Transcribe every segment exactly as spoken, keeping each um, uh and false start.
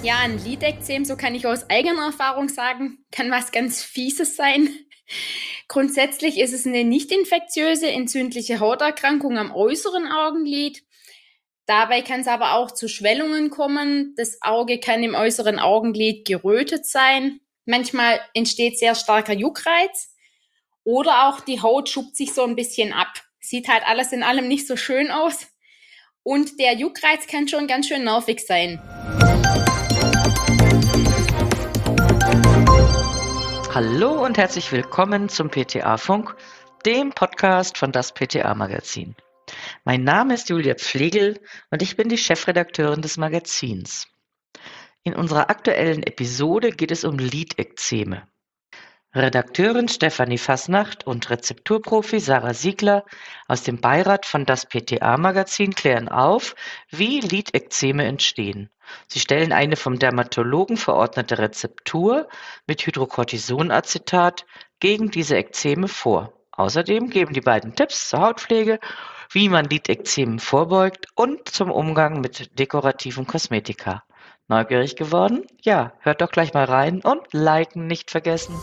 Ja, ein Lidekzem, so kann ich aus eigener Erfahrung sagen, kann was ganz Fieses sein. Grundsätzlich ist es eine nicht infektiöse, entzündliche Hauterkrankung am äußeren Augenlid. Dabei kann es aber auch zu Schwellungen kommen. Das Auge kann im äußeren Augenlid gerötet sein. Manchmal entsteht sehr starker Juckreiz oder auch die Haut schubt sich so ein bisschen ab. Sieht halt alles in allem nicht so schön aus. Und der Juckreiz kann schon ganz schön nervig sein. Hallo und herzlich willkommen zum P T A-Funk, dem Podcast von das P T A-Magazin. Mein Name ist Julia Pflegel und ich bin die Chefredakteurin des Magazins. In unserer aktuellen Episode geht es um Lidekzeme. Redakteurin Stefanie Fasnacht und Rezepturprofi Sarah Siegler aus dem Beirat von das P T A-Magazin klären auf, wie Lidekzeme entstehen. Sie stellen eine vom Dermatologen verordnete Rezeptur mit Hydrocortisonacetat gegen diese Ekzeme vor. Außerdem geben die beiden Tipps zur Hautpflege, wie man Lidekzemen vorbeugt und zum Umgang mit dekorativen Kosmetika. Neugierig geworden? Ja, hört doch gleich mal rein und liken nicht vergessen.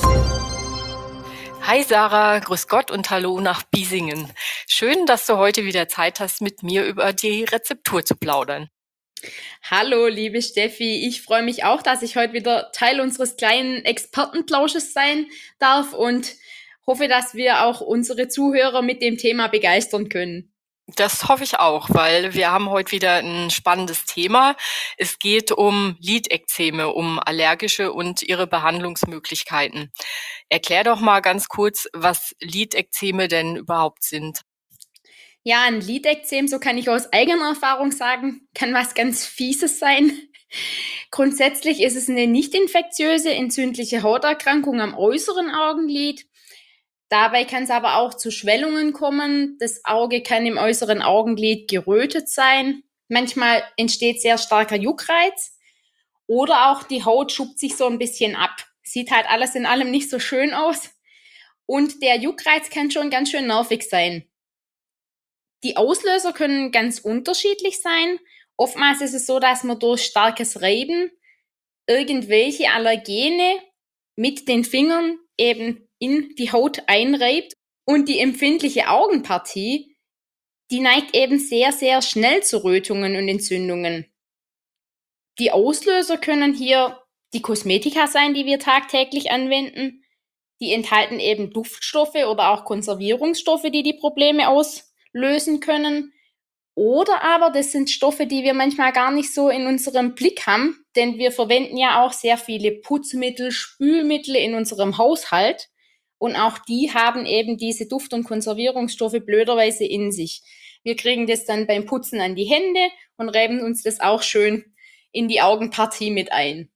Hi Sarah, grüß Gott und hallo nach Biesingen. Schön, dass du heute wieder Zeit hast, mit mir über die Rezeptur zu plaudern. Hallo, liebe Steffi. Ich freue mich auch, dass ich heute wieder Teil unseres kleinen Expertenplausches sein darf und hoffe, dass wir auch unsere Zuhörer mit dem Thema begeistern können. Das hoffe ich auch, weil wir haben heute wieder ein spannendes Thema. Es geht um Lidekzeme, um allergische und ihre Behandlungsmöglichkeiten. Erklär doch mal ganz kurz, was Lidekzeme denn überhaupt sind. Ja, ein Lidekzem, so kann ich aus eigener Erfahrung sagen, kann was ganz Fieses sein. Grundsätzlich ist es eine nicht infektiöse, entzündliche Hauterkrankung am äußeren Augenlid. Dabei kann es aber auch zu Schwellungen kommen. Das Auge kann im äußeren Augenlid gerötet sein. Manchmal entsteht sehr starker Juckreiz oder auch die Haut schubt sich so ein bisschen ab. Sieht halt alles in allem nicht so schön aus. Und der Juckreiz kann schon ganz schön nervig sein. Die Auslöser können ganz unterschiedlich sein. Oftmals ist es so, dass man durch starkes Reiben irgendwelche Allergene mit den Fingern eben in die Haut einreibt. Und die empfindliche Augenpartie, die neigt eben sehr, sehr schnell zu Rötungen und Entzündungen. Die Auslöser können hier die Kosmetika sein, die wir tagtäglich anwenden. Die enthalten eben Duftstoffe oder auch Konservierungsstoffe, die die Probleme auslösen können. Oder aber das sind Stoffe, die wir manchmal gar nicht so in unserem Blick haben, denn wir verwenden ja auch sehr viele Putzmittel, Spülmittel in unserem Haushalt. Und auch die haben eben diese Duft- und Konservierungsstoffe blöderweise in sich. Wir kriegen das dann beim Putzen an die Hände und reiben uns das auch schön in die Augenpartie mit ein.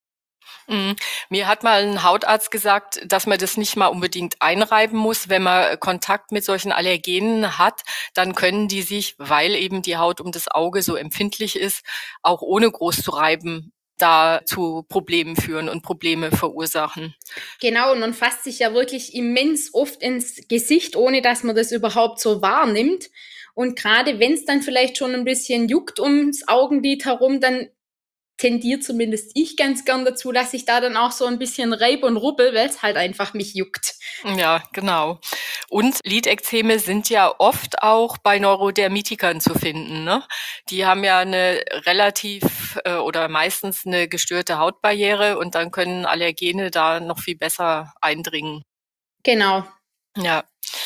Mhm. Mir hat mal ein Hautarzt gesagt, dass man das nicht mal unbedingt einreiben muss. Wenn man Kontakt mit solchen Allergenen hat, dann können die sich, weil eben die Haut um das Auge so empfindlich ist, auch ohne groß zu reiben, da zu Problemen führen und Probleme verursachen. Genau, und man fasst sich ja wirklich immens oft ins Gesicht, ohne dass man das überhaupt so wahrnimmt. Und gerade wenn es dann vielleicht schon ein bisschen juckt ums Augenlid herum, dann tendiert zumindest ich ganz gern dazu, dass ich da dann auch so ein bisschen reib und rubbel, weil es halt einfach mich juckt. Ja, genau. Und Lidekzeme sind ja oft auch bei Neurodermitikern zu finden, ne? Die haben ja eine relativ äh, oder meistens eine gestörte Hautbarriere und dann können Allergene da noch viel besser eindringen. Genau. Ja.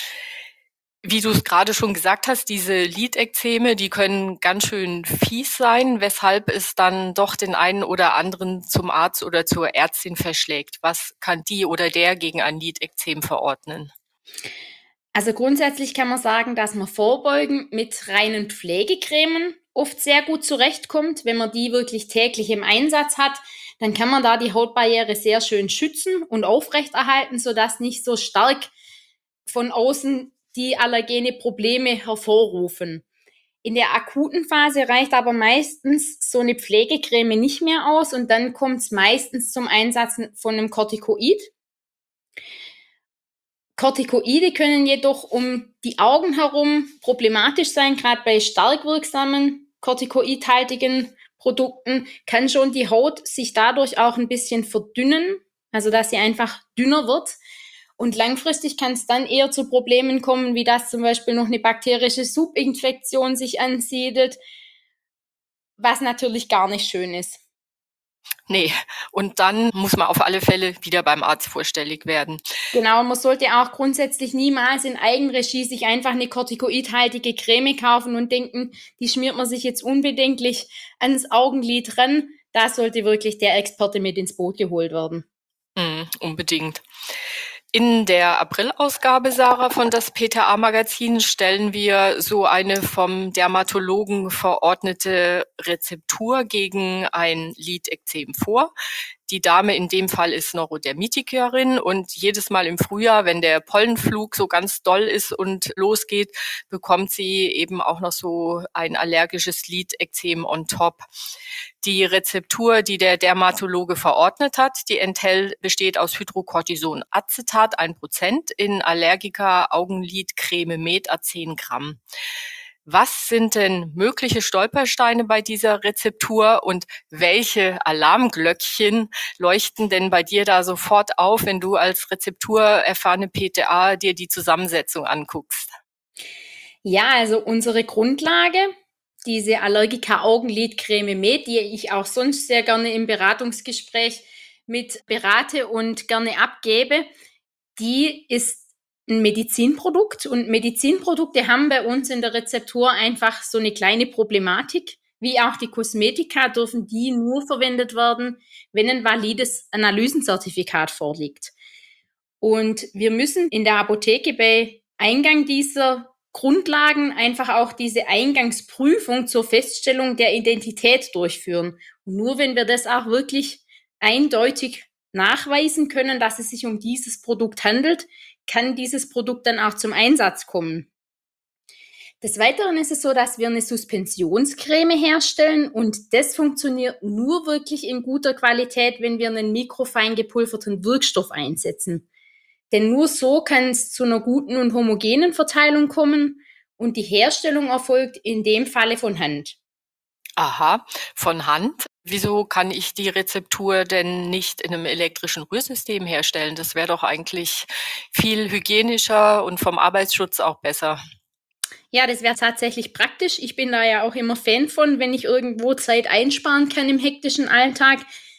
Wie du es gerade schon gesagt hast, diese Lidekzeme, die können ganz schön fies sein, weshalb es dann doch den einen oder anderen zum Arzt oder zur Ärztin verschlägt. Was kann die oder der gegen ein Lidekzem verordnen? Also grundsätzlich kann man sagen, dass man vorbeugend mit reinen Pflegecremen oft sehr gut zurechtkommt. Wenn man die wirklich täglich im Einsatz hat, dann kann man da die Hautbarriere sehr schön schützen und aufrechterhalten, sodass nicht so stark von außen die allergene Probleme hervorrufen. In der akuten Phase reicht aber meistens so eine Pflegecreme nicht mehr aus und dann kommt es meistens zum Einsatz von einem Corticoid. Corticoide können jedoch um die Augen herum problematisch sein, gerade bei stark wirksamen corticoidhaltigen Produkten kann schon die Haut sich dadurch auch ein bisschen verdünnen, also dass sie einfach dünner wird. Und langfristig kann es dann eher zu Problemen kommen, wie dass zum Beispiel noch eine bakterische Subinfektion sich ansiedelt, was natürlich gar nicht schön ist. Nee, und dann muss man auf alle Fälle wieder beim Arzt vorstellig werden. Genau, man sollte auch grundsätzlich niemals in Eigenregie sich einfach eine kortikoidhaltige Creme kaufen und denken, die schmiert man sich jetzt unbedenklich ans Augenlid ran. Da sollte wirklich der Experte mit ins Boot geholt werden. Mm, unbedingt. In der April-Ausgabe, Sarah, von das P T A-Magazin stellen wir so eine vom Dermatologen verordnete Rezeptur gegen ein Lidekzem vor. Die Dame in dem Fall ist Neurodermitikerin und jedes Mal im Frühjahr, wenn der Pollenflug so ganz doll ist und losgeht, bekommt sie eben auch noch so ein allergisches Lidekzem on top. Die Rezeptur, die der Dermatologe verordnet hat, die enthält, besteht aus Hydrocortisonacetat ein Prozent in Allergica Augenlid Creme Med a zehn Gramm. Was sind denn mögliche Stolpersteine bei dieser Rezeptur und welche Alarmglöckchen leuchten denn bei dir da sofort auf, wenn du als rezepturerfahrene P T A dir die Zusammensetzung anguckst? Ja, also unsere Grundlage, diese Allergica Augenlid Creme Med, die ich auch sonst sehr gerne im Beratungsgespräch mit berate und gerne abgebe, die ist ein Medizinprodukt und Medizinprodukte haben bei uns in der Rezeptur einfach so eine kleine Problematik. Wie auch die Kosmetika dürfen die nur verwendet werden, wenn ein valides Analysenzertifikat vorliegt. Und wir müssen in der Apotheke bei Eingang dieser Grundlagen einfach auch diese Eingangsprüfung zur Feststellung der Identität durchführen. Und nur wenn wir das auch wirklich eindeutig nachweisen können, dass es sich um dieses Produkt handelt, kann dieses Produkt dann auch zum Einsatz kommen. Des Weiteren ist es so, dass wir eine Suspensionscreme herstellen und das funktioniert nur wirklich in guter Qualität, wenn wir einen mikrofein gepulverten Wirkstoff einsetzen. Denn nur so kann es zu einer guten und homogenen Verteilung kommen und die Herstellung erfolgt in dem Falle von Hand. Aha, von Hand. Wieso kann ich die Rezeptur denn nicht in einem elektrischen Rührsystem herstellen? Das wäre doch eigentlich viel hygienischer und vom Arbeitsschutz auch besser. Ja, das wäre tatsächlich praktisch. Ich bin da ja auch immer Fan von, wenn ich irgendwo Zeit einsparen kann im hektischen Alltag.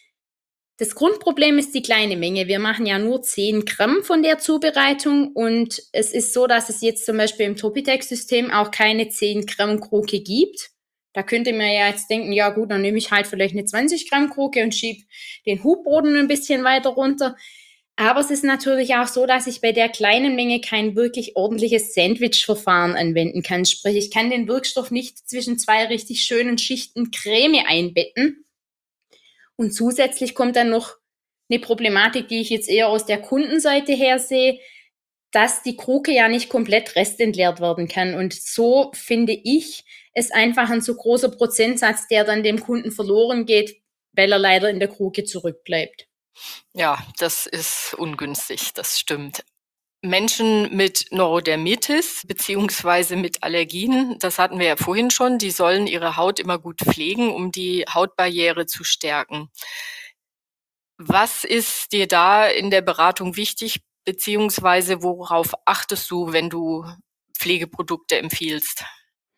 Das Grundproblem ist die kleine Menge. Wir machen ja nur zehn Gramm von der Zubereitung und es ist so, dass es jetzt zum Beispiel im Topitex-System auch keine zehn Gramm Kruke gibt. Da könnte man ja jetzt denken, ja gut, dann nehme ich halt vielleicht eine zwanzig Gramm Kruke und schiebe den Hubboden ein bisschen weiter runter. Aber es ist natürlich auch so, dass ich bei der kleinen Menge kein wirklich ordentliches Sandwich-Verfahren anwenden kann. Sprich, ich kann den Wirkstoff nicht zwischen zwei richtig schönen Schichten Creme einbetten. Und zusätzlich kommt dann noch eine Problematik, die ich jetzt eher aus der Kundenseite her sehe, dass die Kruke ja nicht komplett restentleert werden kann. Und so finde ich es einfach ein zu großer Prozentsatz, der dann dem Kunden verloren geht, weil er leider in der Kruke zurückbleibt. Ja, das ist ungünstig, das stimmt. Menschen mit Neurodermitis beziehungsweise mit Allergien, das hatten wir ja vorhin schon, die sollen ihre Haut immer gut pflegen, um die Hautbarriere zu stärken. Was ist dir da in der Beratung wichtig, beziehungsweise worauf achtest du, wenn du Pflegeprodukte empfiehlst?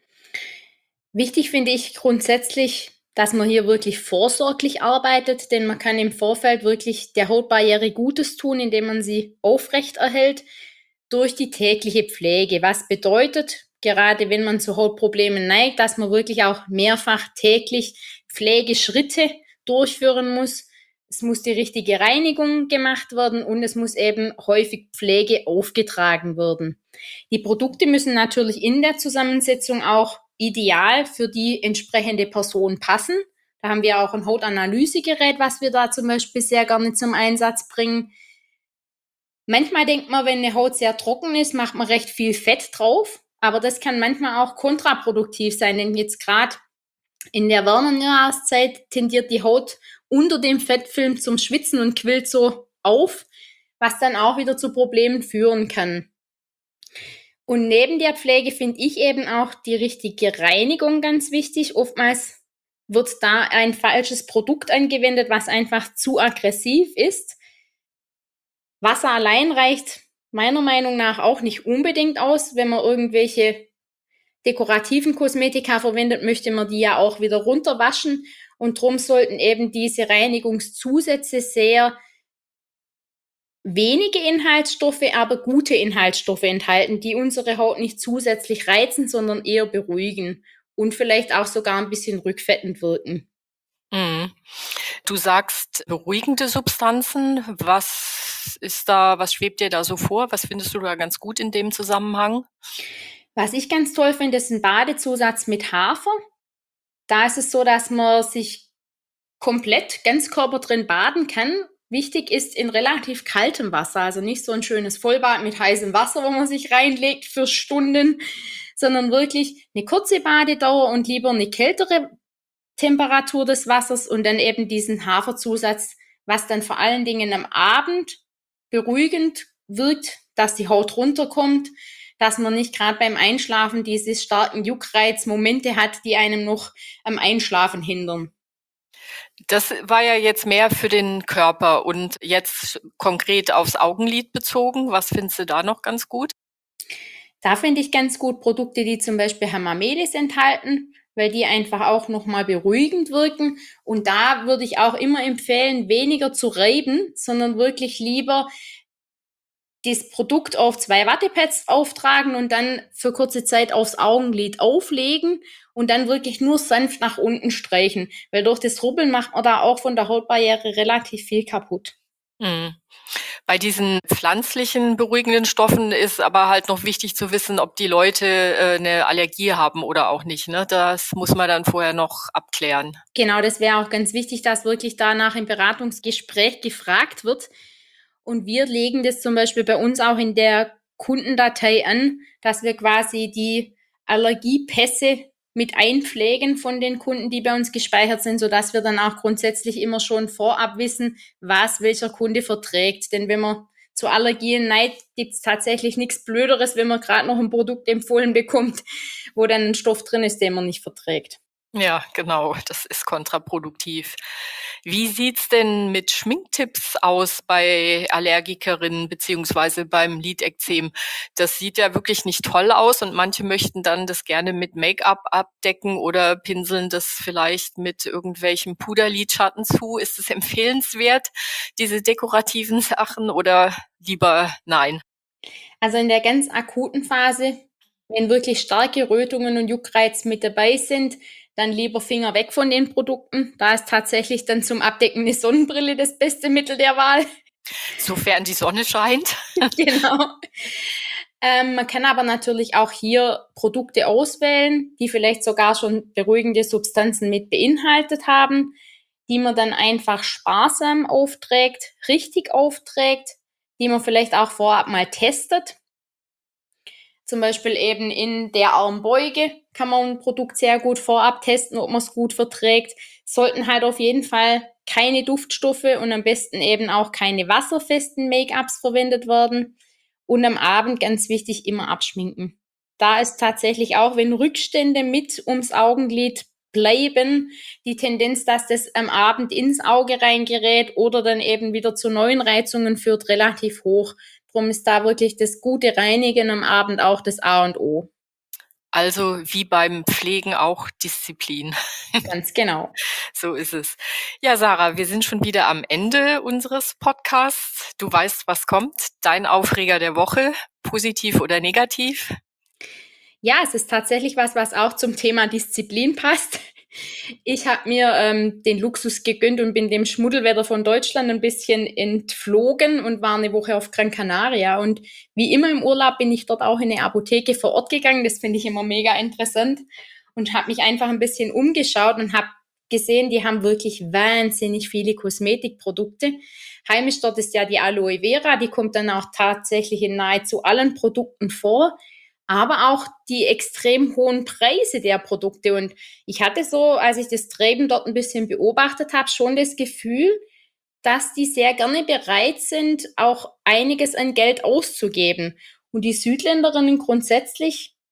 Wichtig finde ich grundsätzlich, dass man hier wirklich vorsorglich arbeitet, denn man kann im Vorfeld wirklich der Hautbarriere Gutes tun, indem man sie aufrecht erhält durch die tägliche Pflege. Was bedeutet, gerade wenn man zu Hautproblemen neigt, dass man wirklich auch mehrfach täglich Pflegeschritte durchführen muss. Es muss die richtige Reinigung gemacht werden und es muss eben häufig Pflege aufgetragen werden. Die Produkte müssen natürlich in der Zusammensetzung auch ideal für die entsprechende Person passen. Da haben wir auch ein Hautanalysegerät, was wir da zum Beispiel sehr gerne zum Einsatz bringen. Manchmal denkt man, wenn eine Haut sehr trocken ist, macht man recht viel Fett drauf, aber das kann manchmal auch kontraproduktiv sein, denn jetzt gerade in der warmen Jahreszeit tendiert die Haut unter dem Fettfilm zum Schwitzen und quillt so auf, was dann auch wieder zu Problemen führen kann. Und neben der Pflege finde ich eben auch die richtige Reinigung ganz wichtig. Oftmals wird da ein falsches Produkt angewendet, was einfach zu aggressiv ist. Wasser allein reicht meiner Meinung nach auch nicht unbedingt aus. Wenn man irgendwelche dekorativen Kosmetika verwendet, möchte man die ja auch wieder runterwaschen. Und darum sollten eben diese Reinigungszusätze sehr wenige Inhaltsstoffe, aber gute Inhaltsstoffe enthalten, die unsere Haut nicht zusätzlich reizen, sondern eher beruhigen und vielleicht auch sogar ein bisschen rückfettend wirken. Mhm. Du sagst beruhigende Substanzen. Was ist da, was schwebt dir da so vor? Was findest du da ganz gut in dem Zusammenhang? Was ich ganz toll finde, ist ein Badezusatz mit Hafer. Da ist es so, dass man sich komplett ganzkörper drin baden kann. Wichtig ist in relativ kaltem Wasser, also nicht so ein schönes Vollbad mit heißem Wasser, wo man sich reinlegt für Stunden, sondern wirklich eine kurze Badedauer und lieber eine kältere Temperatur des Wassers und dann eben diesen Haferzusatz, was dann vor allen Dingen am Abend beruhigend wirkt, dass die Haut runterkommt, dass man nicht gerade beim Einschlafen diese starken Juckreizmomente hat, die einem noch am Einschlafen hindern. Das war ja jetzt mehr für den Körper und jetzt konkret aufs Augenlid bezogen. Was findest du da noch ganz gut? Da finde ich ganz gut Produkte, die zum Beispiel Hamamelis enthalten, weil die einfach auch nochmal beruhigend wirken. Und da würde ich auch immer empfehlen, weniger zu reiben, sondern wirklich lieber das Produkt auf zwei Wattepads auftragen und dann für kurze Zeit aufs Augenlid auflegen und dann wirklich nur sanft nach unten streichen, weil durch das Rubbeln macht man da auch von der Hautbarriere relativ viel kaputt. Mhm. Bei diesen pflanzlichen beruhigenden Stoffen ist aber halt noch wichtig zu wissen, ob die Leute äh, eine Allergie haben oder auch nicht. Ne? Das muss man dann vorher noch abklären. Genau, das wäre auch ganz wichtig, dass wirklich danach im Beratungsgespräch gefragt wird. Und wir legen das zum Beispiel bei uns auch in der Kundendatei an, dass wir quasi die Allergiepässe mit einpflegen von den Kunden, die bei uns gespeichert sind, sodass wir dann auch grundsätzlich immer schon vorab wissen, was welcher Kunde verträgt. Denn wenn man zu Allergien neigt, gibt es tatsächlich nichts Blöderes, wenn man gerade noch ein Produkt empfohlen bekommt, wo dann ein Stoff drin ist, den man nicht verträgt. Ja, genau, das ist kontraproduktiv. Wie sieht's denn mit Schminktipps aus bei Allergikerinnen beziehungsweise beim Lidekzem? Das sieht ja wirklich nicht toll aus und manche möchten dann das gerne mit Make-up abdecken oder pinseln das vielleicht mit irgendwelchem Puderlidschatten zu. Ist es empfehlenswert, diese dekorativen Sachen oder lieber nein? Also in der ganz akuten Phase, wenn wirklich starke Rötungen und Juckreiz mit dabei sind, dann lieber Finger weg von den Produkten. Da ist tatsächlich dann zum Abdecken eine Sonnenbrille das beste Mittel der Wahl. Sofern die Sonne scheint. Genau. Ähm, man kann aber natürlich auch hier Produkte auswählen, die vielleicht sogar schon beruhigende Substanzen mit beinhaltet haben, die man dann einfach sparsam aufträgt, richtig aufträgt, die man vielleicht auch vorab mal testet. Zum Beispiel eben in der Armbeuge kann man ein Produkt sehr gut vorab testen, ob man es gut verträgt. Sollten halt auf jeden Fall keine Duftstoffe und am besten eben auch keine wasserfesten Make-ups verwendet werden. Und am Abend ganz wichtig, immer abschminken. Da ist tatsächlich auch, wenn Rückstände mit ums Augenlid bleiben, die Tendenz, dass das am Abend ins Auge reingerät oder dann eben wieder zu neuen Reizungen führt, relativ hoch. Drum ist da wirklich das gute Reinigen am Abend auch das A und O. Also wie beim Pflegen auch Disziplin. Ganz genau. So ist es. Ja, Sarah, wir sind schon wieder am Ende unseres Podcasts. Du weißt, was kommt. Dein Aufreger der Woche, positiv oder negativ? Ja, es ist tatsächlich was, was auch zum Thema Disziplin passt. Ich habe mir ähm, den Luxus gegönnt und bin dem Schmuddelwetter von Deutschland ein bisschen entflogen und war eine Woche auf Gran Canaria. Und wie immer im Urlaub bin ich dort auch in eine Apotheke vor Ort gegangen. Das finde ich immer mega interessant und habe mich einfach ein bisschen umgeschaut und habe gesehen, die haben wirklich wahnsinnig viele Kosmetikprodukte. Heimisch dort ist ja die Aloe Vera, die kommt dann auch tatsächlich in nahezu allen Produkten vor, aber auch die extrem hohen Preise der Produkte. Und ich hatte so, als ich das Treiben dort ein bisschen beobachtet habe, schon das Gefühl, dass die sehr gerne bereit sind, auch einiges an Geld auszugeben. Und die Südländerinnen grundsätzlich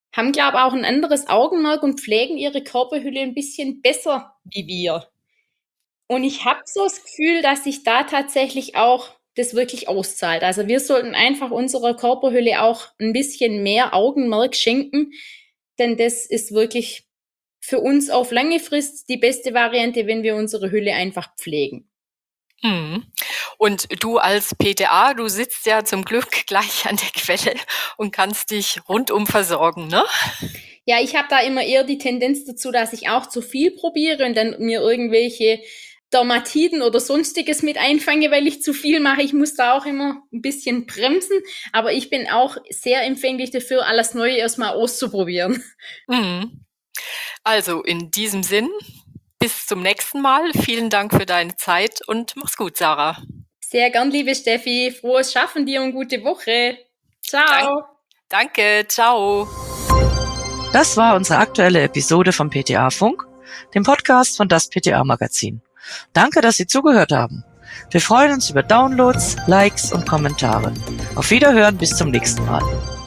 haben, glaube ich, auch ein anderes Augenmerk und pflegen ihre Körperhülle ein bisschen besser wie wir. Und ich habe so das Gefühl, dass sich da tatsächlich auch das wirklich auszahlt. Also wir sollten einfach unserer Körperhülle auch ein bisschen mehr Augenmerk schenken, denn das ist wirklich für uns auf lange Frist die beste Variante, wenn wir unsere Hülle einfach pflegen. Mhm. Und du als P T A, du sitzt ja zum Glück gleich an der Quelle und kannst dich rundum versorgen, ne? Ja, ich habe da immer eher die Tendenz dazu, dass ich auch zu viel probiere und dann mir irgendwelche Dermatiten oder Sonstiges mit einfange, weil ich zu viel mache. Ich muss da auch immer ein bisschen bremsen, aber ich bin auch sehr empfänglich dafür, alles Neue erstmal auszuprobieren. Mhm. Also in diesem Sinn, bis zum nächsten Mal. Vielen Dank für deine Zeit und mach's gut, Sarah. Sehr gern, liebe Steffi. Frohes Schaffen dir und gute Woche. Ciao. Dank, danke, ciao. Das war unsere aktuelle Episode vom P T A Funk, dem Podcast von das P T A Magazin. Danke, dass Sie zugehört haben. Wir freuen uns über Downloads, Likes und Kommentare. Auf Wiederhören, bis zum nächsten Mal.